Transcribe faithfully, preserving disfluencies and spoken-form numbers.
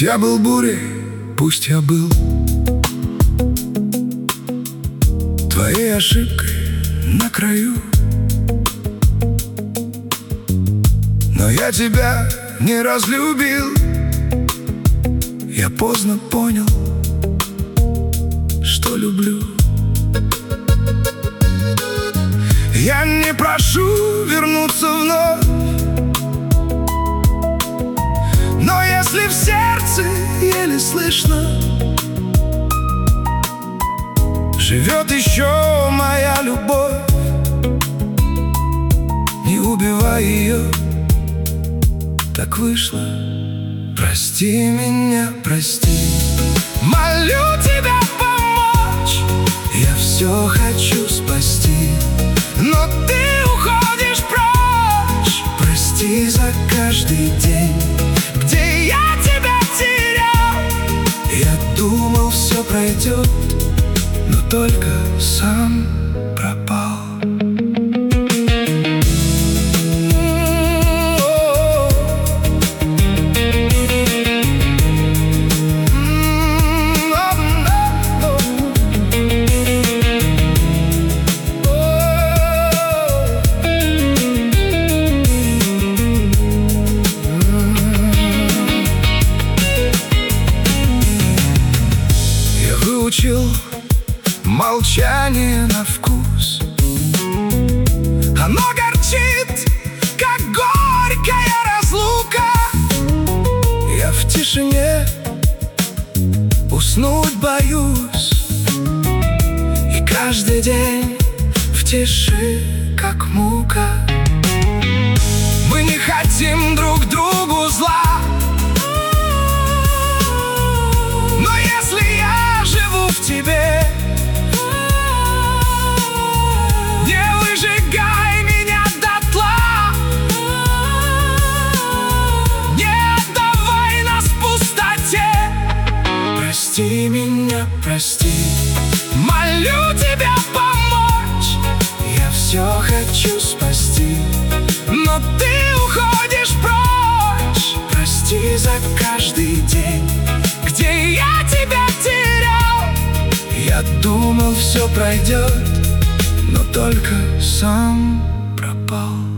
я был бурей, пусть я был твоей ошибкой на краю, но я тебя не разлюбил. Я поздно понял, что люблю. Я не прошу вернуться вновь, но если в сердце еле слышно живет еще моя любовь, не убивай ее, так вышло. Прости меня, прости. Молю тебя помочь, я все хочу спасти, но ты уходишь прочь. Прости за каждый день, где я тебя терял. Я думал, все пройдет, но только сам пропал. Выучил молчание на вкус. Оно горчит, как горькая разлука. Я в тишине уснуть боюсь, и каждый день в тиши, как мука. Мы не хотим друг другу зла, но если я живу в тебе, не выжигай меня дотла, не отдавай нас в пустоте. Прости меня, прости. Молю тебя помочь, я все хочу спасти, но ты уходишь прочь. Прости за каждый день, где я тебя терял. Я думал, все пройдет, но только сам пропал.